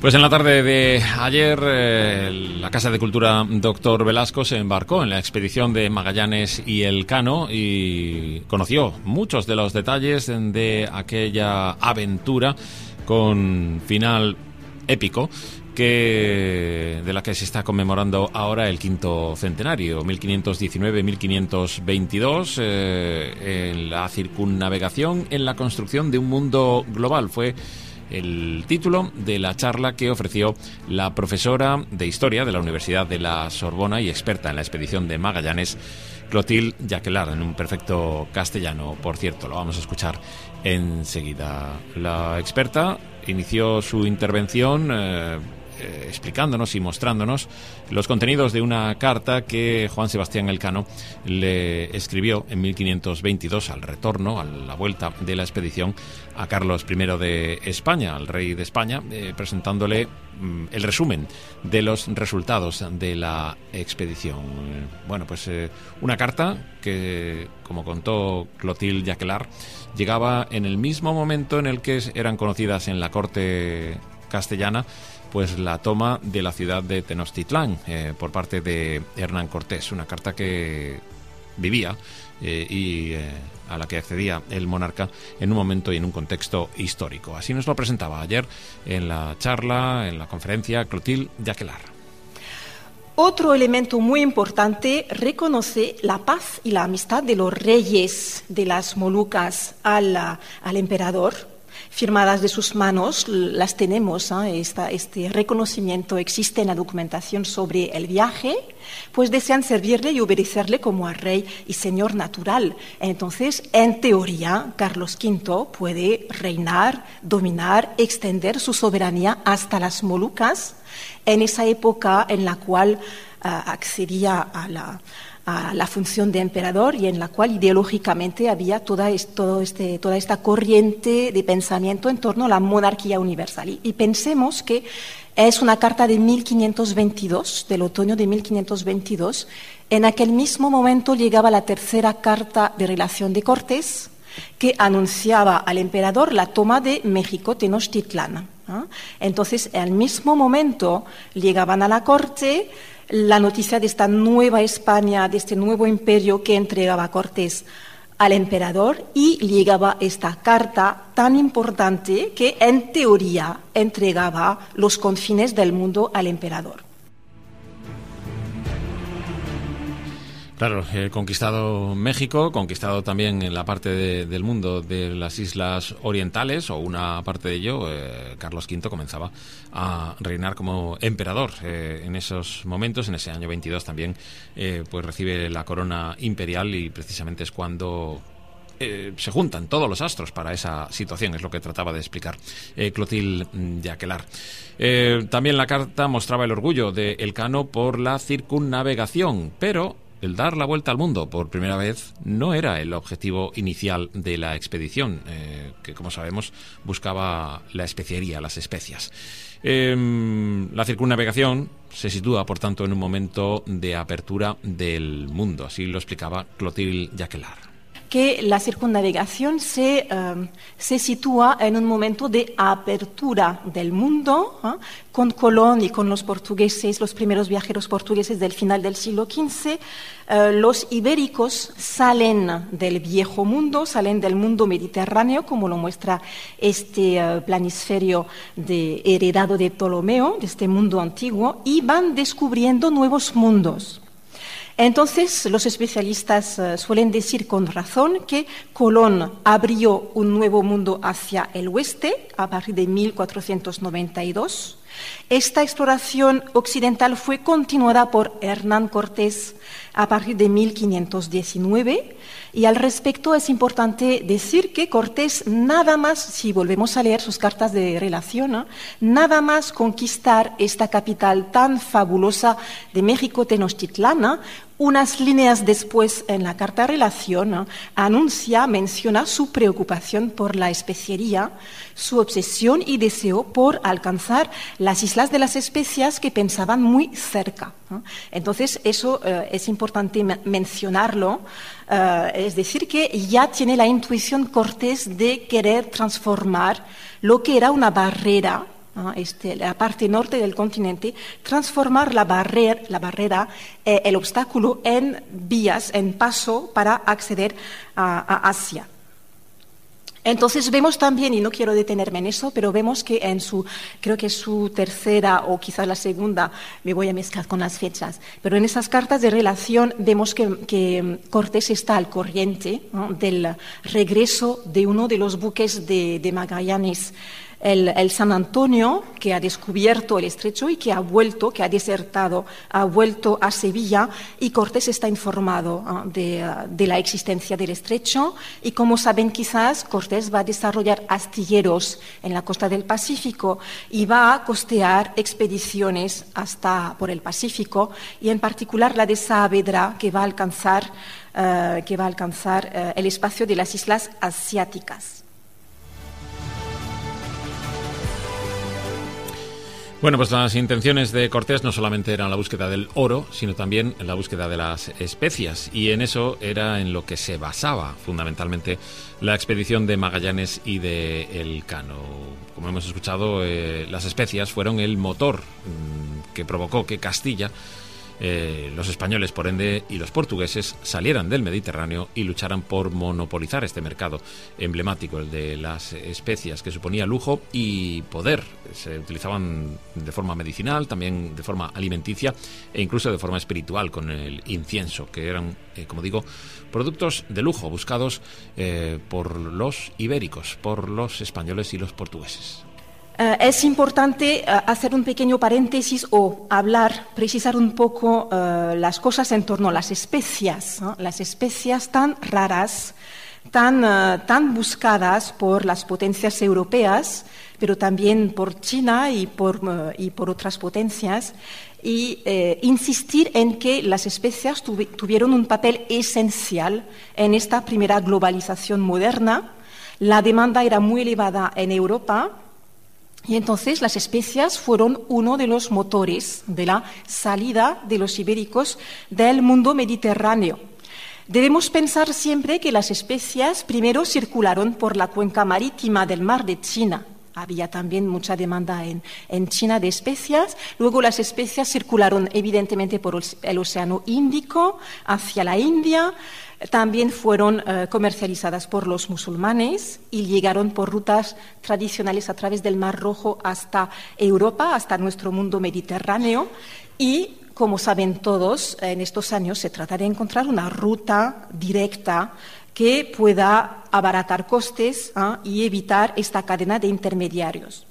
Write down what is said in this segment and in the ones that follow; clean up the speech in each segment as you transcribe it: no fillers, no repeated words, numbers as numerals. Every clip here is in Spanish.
Pues en la tarde de ayer, la Casa de Cultura Doctor Velasco se embarcó en la expedición de Magallanes y Elcano y conoció muchos de los detalles de aquella aventura con final épico de la que se está conmemorando ahora el quinto centenario, 1519-1522, en la circunnavegación en la construcción de un mundo global. Fue el título de la charla que ofreció la profesora de Historia de la Universidad de la Sorbona y experta en la expedición de Magallanes, Clotilde Jacquelart, en un perfecto castellano, por cierto. Lo vamos a escuchar enseguida. La experta inició su intervención explicándonos y mostrándonos los contenidos de una carta que Juan Sebastián Elcano le escribió en 1522 al retorno, a la vuelta de la expedición, a Carlos I de España, al rey de España, presentándole el resumen de los resultados de la expedición. Bueno, pues una carta que, como contó Clotilde Jacquelart, llegaba en el mismo momento en el que eran conocidas en la corte castellana pues la toma de la ciudad de Tenochtitlán por parte de Hernán Cortés, una carta que vivía y a la que accedía el monarca en un momento y en un contexto histórico. Así nos lo presentaba ayer en la charla, en la conferencia, Clotilde Jacquelart. Otro elemento muy importante reconoce la paz y la amistad de los reyes de las Molucas al emperador. Firmadas de sus manos, las tenemos, este reconocimiento existe en la documentación sobre el viaje, pues desean servirle y obedecerle como a rey y señor natural. Entonces, en teoría, Carlos V puede reinar, dominar, extender su soberanía hasta las Molucas, en esa época en la cual accedía a la función de emperador y en la cual ideológicamente había toda esta corriente de pensamiento en torno a la monarquía universal. Y pensemos que es una carta de 1522, del otoño de 1522. En aquel mismo momento llegaba la tercera carta de relación de Cortés, que anunciaba al emperador la toma de México, Tenochtitlán. Entonces, al mismo momento llegaban a la corte la noticia de esta nueva España, de este nuevo imperio que entregaba Cortés al emperador, y llegaba esta carta tan importante que en teoría entregaba los confines del mundo al emperador. Claro, conquistado México, conquistado también en la parte del mundo de las islas orientales, o una parte de ello, Carlos V comenzaba a reinar como emperador. En esos momentos, en ese año 22 también, pues recibe la corona imperial y precisamente es cuando se juntan todos los astros para esa situación, es lo que trataba de explicar Clotilde Jacquelart. También la carta mostraba el orgullo de Elcano por la circunnavegación, pero el dar la vuelta al mundo por primera vez no era el objetivo inicial de la expedición, que, como sabemos, buscaba la especiería, las especias. La circunnavegación se sitúa, por tanto, en un momento de apertura del mundo. Así lo explicaba Clotilde Jacquelart. Que la circunnavegación se sitúa en un momento de apertura del mundo, con Colón y con los portugueses, los primeros viajeros portugueses del final del siglo XV. Los ibéricos salen del viejo mundo, salen del mundo mediterráneo, como lo muestra este planisferio heredado de Ptolomeo, de este mundo antiguo, y van descubriendo nuevos mundos. Entonces, los especialistas suelen decir con razón que Colón abrió un nuevo mundo hacia el oeste a partir de 1492. Esta exploración occidental fue continuada por Hernán Cortés a partir de 1519, y al respecto es importante decir que Cortés nada más, si volvemos a leer sus cartas de relación, nada más conquistar esta capital tan fabulosa de México, Tenochtitlán, unas líneas después en la carta de relación menciona su preocupación por la especiería, su obsesión y deseo por alcanzar las islas de las especias que pensaban muy cerca. Entonces, eso es importante mencionarlo, es decir, que ya tiene la intuición Cortés de querer transformar lo que era una barrera la parte norte del continente, transformar la barrera, el obstáculo en vías, en paso para acceder a Asia. Entonces vemos también, y no quiero detenerme en eso, pero vemos que creo que es su tercera o quizás la segunda, me voy a mezclar con las fechas, pero en esas cartas de relación vemos que Cortés está al corriente, ¿no?, del regreso de uno de los buques de Magallanes, el San Antonio, que ha descubierto el estrecho y que ha desertado, ha vuelto a Sevilla, y Cortés está informado de la existencia del estrecho, y como saben quizás, Cortés va a desarrollar astilleros en la costa del Pacífico y va a costear expediciones por el Pacífico, y en particular la de Saavedra, que va a alcanzar el espacio de las islas asiáticas. Bueno, pues las intenciones de Cortés no solamente eran la búsqueda del oro, sino también la búsqueda de las especias, y en eso era en lo que se basaba fundamentalmente la expedición de Magallanes y de Elcano. Como hemos escuchado, las especias fueron el motor que provocó que Castilla, los españoles, por ende, y los portugueses salieran del Mediterráneo y lucharan por monopolizar este mercado emblemático, el de las especias, que suponía lujo y poder. Se utilizaban de forma medicinal, también de forma alimenticia e incluso de forma espiritual con el incienso, que eran, como digo, productos de lujo buscados por los ibéricos, por los españoles y los portugueses. Es importante hacer un pequeño paréntesis o precisar un poco las cosas en torno a las especias, ¿no? Las especias tan raras, tan buscadas por las potencias europeas, pero también por China y por otras potencias, y insistir en que las especias tuvieron un papel esencial en esta primera globalización moderna. La demanda era muy elevada en Europa, y entonces las especias fueron uno de los motores de la salida de los ibéricos del mundo mediterráneo. Debemos pensar siempre que las especias primero circularon por la cuenca marítima del mar de China. Había también mucha demanda en China de especias. Luego las especias circularon evidentemente por el Océano Índico hacia la India. También fueron comercializadas por los musulmanes y llegaron por rutas tradicionales a través del Mar Rojo hasta Europa, hasta nuestro mundo mediterráneo. Y, como saben todos, en estos años se trata de encontrar una ruta directa que pueda abaratar costes y evitar esta cadena de intermediarios.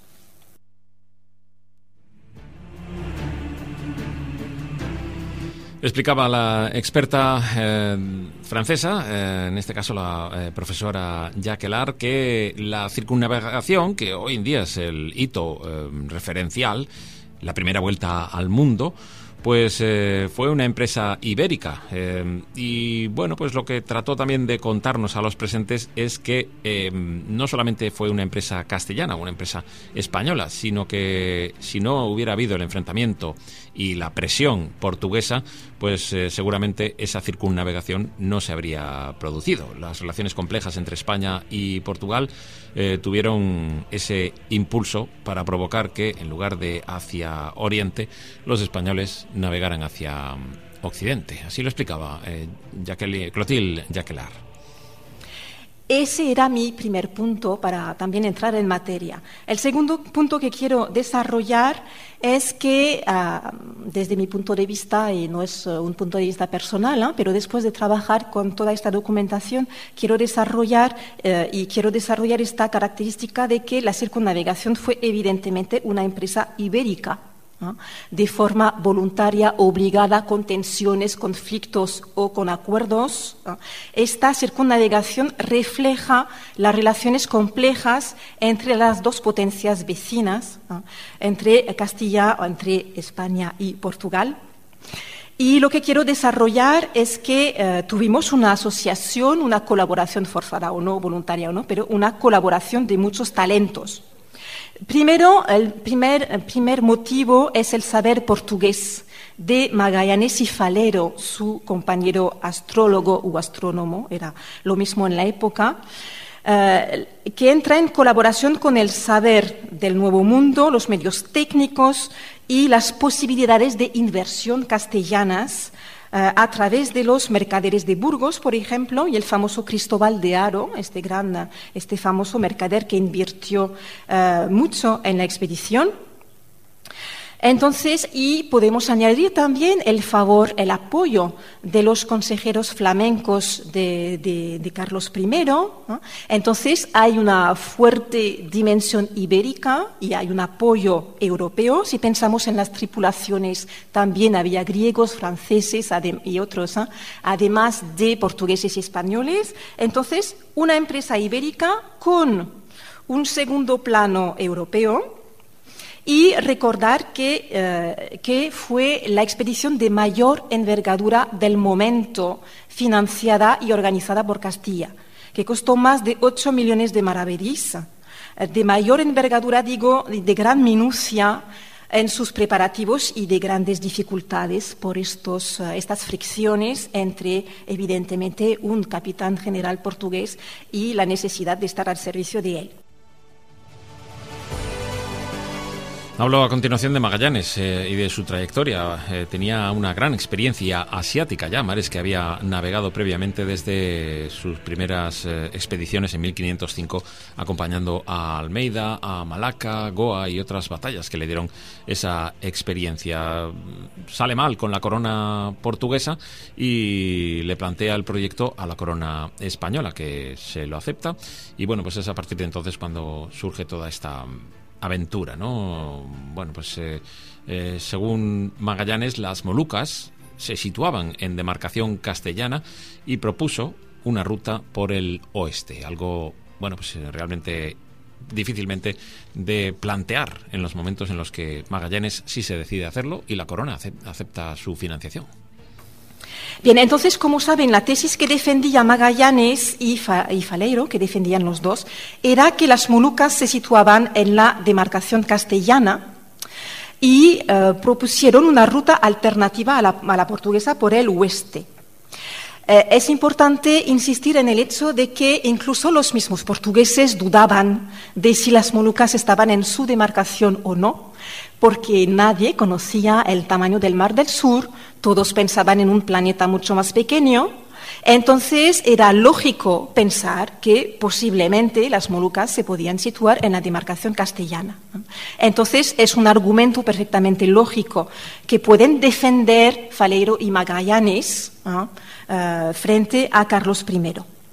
Explicaba la experta francesa, en este caso la profesora Jacquelart, que la circunnavegación, que hoy en día es el hito referencial, la primera vuelta al mundo, pues fue una empresa ibérica. Y bueno, pues lo que trató también de contarnos a los presentes es que no solamente fue una empresa castellana, una empresa española, sino que si no hubiera habido el enfrentamiento y la presión portuguesa, pues seguramente esa circunnavegación no se habría producido. Las relaciones complejas entre España y Portugal tuvieron ese impulso para provocar que, en lugar de hacia Oriente, los españoles navegaran hacia Occidente. Así lo explicaba Clotilde Jacquelart. Ese era mi primer punto para también entrar en materia. El segundo punto que quiero desarrollar es que, desde mi punto de vista, y no es un punto de vista personal, pero después de trabajar con toda esta documentación, quiero desarrollar esta característica de que la circunnavegación fue evidentemente una empresa ibérica, ¿no?, de forma voluntaria, obligada, con tensiones, conflictos o con acuerdos. Esta circunnavegación refleja las relaciones complejas entre las dos potencias vecinas, entre Castilla, entre España y Portugal. Y lo que quiero desarrollar es que tuvimos una asociación, una colaboración forzada o no, voluntaria o no, pero una colaboración de muchos talentos. Primero, el primer motivo es el saber portugués de Magallanes y Falero, su compañero astrólogo u astrónomo, era lo mismo en la época. que entra en colaboración con el saber del Nuevo Mundo, los medios técnicos y las posibilidades de inversión castellanas a través de los mercaderes de Burgos, por ejemplo, y el famoso Cristóbal de Haro, este famoso mercader que invirtió mucho en la expedición. Entonces, y podemos añadir también el apoyo de los consejeros flamencos de Carlos I, ¿no? Entonces, hay una fuerte dimensión ibérica y hay un apoyo europeo. Si pensamos en las tripulaciones, también había griegos, franceses y otros, ¿eh? Además de portugueses y españoles. Entonces, una empresa ibérica con un segundo plano europeo. Y recordar que fue la expedición de mayor envergadura del momento, financiada y organizada por Castilla, que costó más de 8 millones de maravedís. De mayor envergadura, digo, de gran minucia en sus preparativos y de grandes dificultades por estas fricciones entre, evidentemente, un capitán general portugués y la necesidad de estar al servicio de él. Hablo a continuación de Magallanes y de su trayectoria. Tenía una gran experiencia asiática ya, mares que había navegado previamente desde sus primeras expediciones en 1505, acompañando a Almeida, a Malaca, Goa y otras batallas que le dieron esa experiencia. Sale mal con la corona portuguesa y le plantea el proyecto a la corona española, que se lo acepta. Y bueno, pues es a partir de entonces cuando surge toda esta aventura, ¿no? Bueno, pues según Magallanes, las Molucas se situaban en demarcación castellana y propuso una ruta por el oeste, algo, bueno, pues realmente difícilmente de plantear en los momentos en los que Magallanes sí se decide hacerlo y la corona acepta su financiación. Bien, entonces, como saben, la tesis que defendía Magallanes y Faleiro, que defendían los dos, era que las Molucas se situaban en la demarcación castellana y propusieron una ruta alternativa a la portuguesa por el oeste. Es importante insistir en el hecho de que incluso los mismos portugueses dudaban de si las Molucas estaban en su demarcación o no, porque nadie conocía el tamaño del Mar del Sur, todos pensaban en un planeta mucho más pequeño. Entonces era lógico pensar que posiblemente las Molucas se podían situar en la demarcación castellana. Entonces es un argumento perfectamente lógico que pueden defender Faleiro y Magallanes frente a Carlos I.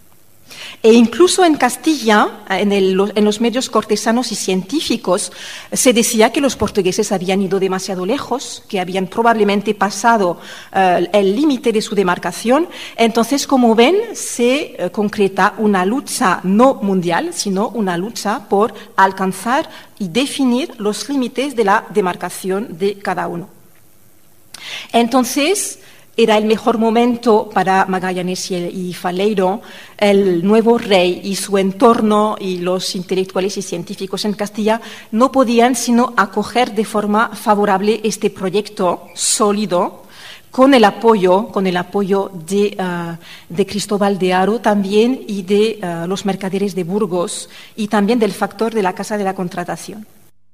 E incluso en Castilla, en los medios cortesanos y científicos, se decía que los portugueses habían ido demasiado lejos, que habían probablemente pasado el límite de su demarcación. Entonces, como ven, se concreta una lucha no mundial, sino una lucha por alcanzar y definir los límites de la demarcación de cada uno. Entonces, era el mejor momento para Magallanes y Faleiro. El nuevo rey y su entorno y los intelectuales y científicos en Castilla no podían sino acoger de forma favorable este proyecto sólido con el apoyo de Cristóbal de Haro también y de los mercaderes de Burgos y también del factor de la Casa de la Contratación.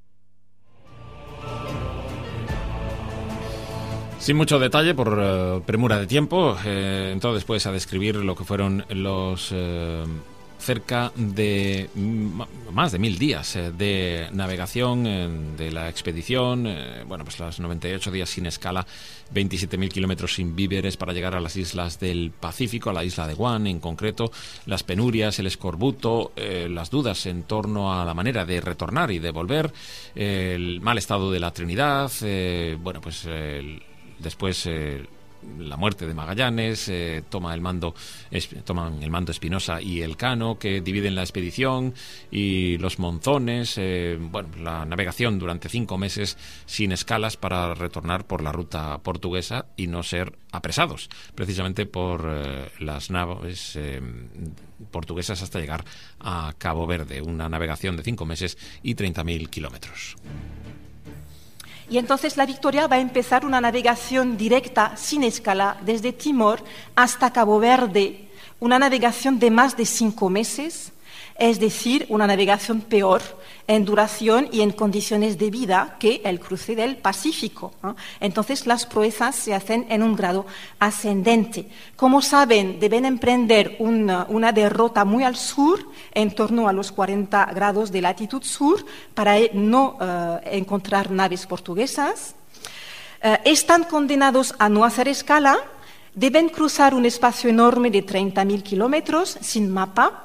Sin mucho detalle, por premura de tiempo, entonces después a describir lo que fueron los cerca de más de 1000 días de navegación de la expedición, bueno, pues los 98 días sin escala, 27.000 kilómetros sin víveres para llegar a las islas del Pacífico, a la isla de Guam en concreto, las penurias, el escorbuto, las dudas en torno a la manera de retornar y de volver, el mal estado de la Trinidad, bueno, pues después la muerte de Magallanes, toman el mando Espinosa y Elcano, que dividen la expedición, y los monzones, bueno, la navegación durante 5 meses sin escalas para retornar por la ruta portuguesa y no ser apresados precisamente por las naves portuguesas hasta llegar a Cabo Verde, una navegación de 5 meses y 30.000 kilómetros. Y entonces la Victoria va a empezar una navegación directa, sin escala, desde Timor hasta Cabo Verde, una navegación de más de 5 meses, es decir, una navegación peor en duración y en condiciones de vida que el cruce del Pacífico, ¿no? Entonces, las proezas se hacen en un grado ascendente. Como saben, deben emprender una derrota muy al sur, en torno a los 40 grados de latitud sur, para no encontrar naves portuguesas. Están condenados a no hacer escala, deben cruzar un espacio enorme de 30.000 kilómetros sin mapa,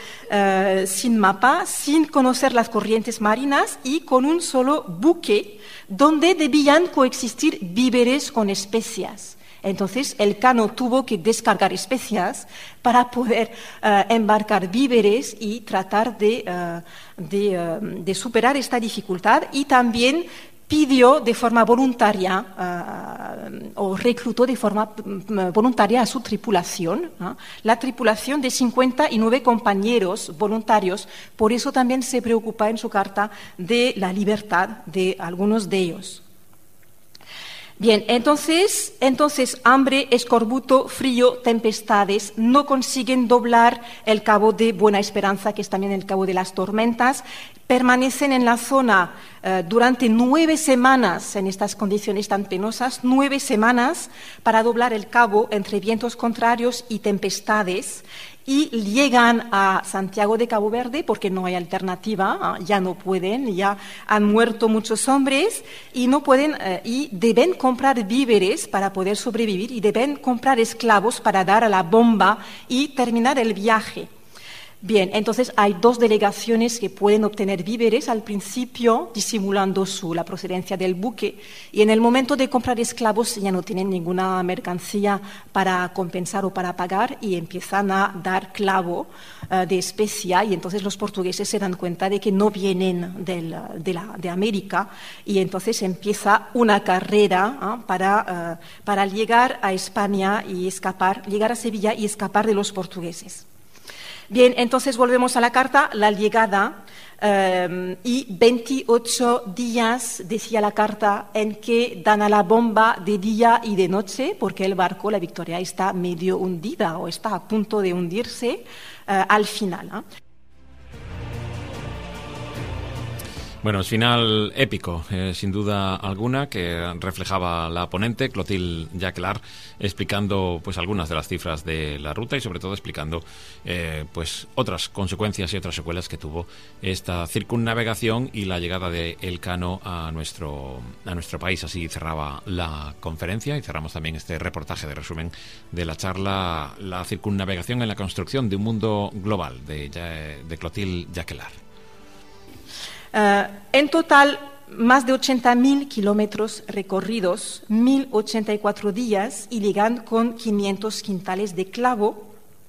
sin conocer las corrientes marinas y con un solo buque donde debían coexistir víveres con especias. Entonces, Elcano tuvo que descargar especias para poder embarcar víveres y tratar de superar esta dificultad, y también pidió de forma voluntaria o reclutó de forma voluntaria a su tripulación, ¿no? La tripulación de 59 compañeros voluntarios. Por eso también se preocupa en su carta de la libertad de algunos de ellos. Bien, entonces hambre, escorbuto, frío, tempestades, no consiguen doblar el Cabo de Buena Esperanza, que es también el Cabo de las Tormentas, permanecen en la zona durante 9 semanas en estas condiciones tan penosas, 9 semanas para doblar el cabo entre vientos contrarios y tempestades, y llegan a Santiago de Cabo Verde porque no hay alternativa, ya no pueden, ya han muerto muchos hombres y no pueden, y deben comprar víveres para poder sobrevivir y deben comprar esclavos para dar a la bomba y terminar el viaje. Bien, entonces hay 2 delegaciones que pueden obtener víveres al principio, disimulando la procedencia del buque, y en el momento de comprar esclavos ya no tienen ninguna mercancía para compensar o para pagar y empiezan a dar clavo de especia, y entonces los portugueses se dan cuenta de que no vienen de América, y entonces empieza una carrera para llegar a España y llegar a Sevilla y escapar de los portugueses. Bien, entonces volvemos a la carta, la llegada, y 28 días, decía la carta, en que dan a la bomba de día y de noche, porque el barco, la Victoria, está medio hundida o está a punto de hundirse al final, ¿no? Bueno, es final épico, sin duda alguna, que reflejaba la ponente, Clotilde Jacquelart, explicando pues algunas de las cifras de la ruta y sobre todo explicando pues otras consecuencias y otras secuelas que tuvo esta circunnavegación y la llegada de Elcano a nuestro país. Así cerraba la conferencia y cerramos también este reportaje de resumen de la charla La circunnavegación en la construcción de un mundo global, de Clotilde Jacquelart. En total, más de 80.000 kilómetros recorridos, 1.084 días, y llegan con 500 quintales de clavo.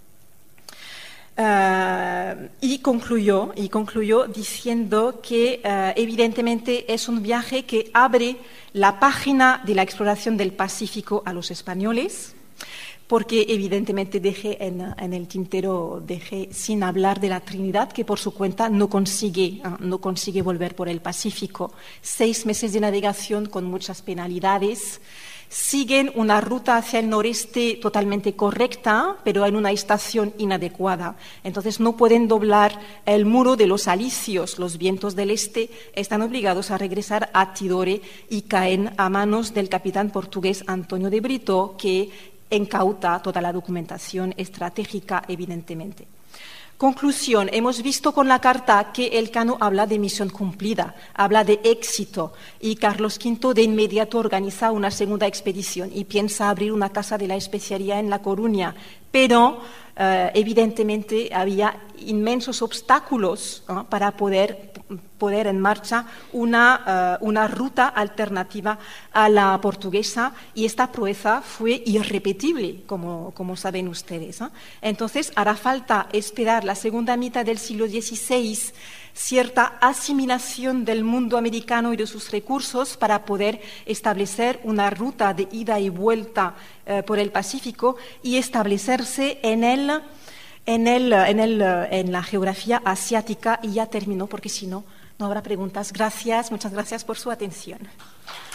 Y concluyó diciendo que evidentemente es un viaje que abre la página de la exploración del Pacífico a los españoles, porque evidentemente dejé en el tintero, sin hablar de la Trinidad, que por su cuenta no consigue volver por el Pacífico. 6 meses de navegación con muchas penalidades. Siguen una ruta hacia el noreste totalmente correcta, pero en una estación inadecuada. Entonces no pueden doblar el muro de los alisios. Los vientos del este están obligados a regresar a Tidore y caen a manos del capitán portugués Antonio de Brito, que incauta toda la documentación estratégica, evidentemente. Conclusión, hemos visto con la carta que Elcano habla de misión cumplida, habla de éxito, y Carlos V de inmediato organiza una segunda expedición y piensa abrir una casa de la especería en La Coruña, pero evidentemente había inmensos obstáculos para poder en marcha una ruta alternativa a la portuguesa, y esta proeza fue irrepetible, como saben ustedes, ¿no? Entonces hará falta esperar la segunda mitad del siglo XVI, cierta asimilación del mundo americano y de sus recursos para poder establecer una ruta de ida y vuelta por el Pacífico y establecerse en la geografía asiática. Y ya termino, porque si no, no habrá preguntas. Muchas gracias por su atención.